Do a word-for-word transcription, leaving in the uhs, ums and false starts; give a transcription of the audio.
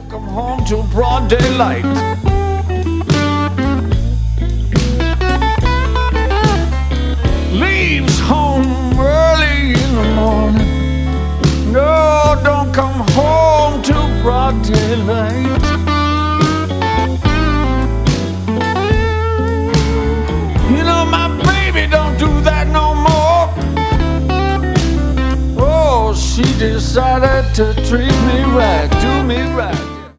come home till broad daylight. Leaves home early in the morning. No, don't come home till broad daylight. You know my baby don't do that no more. Oh, she decided to treat me right, do me right.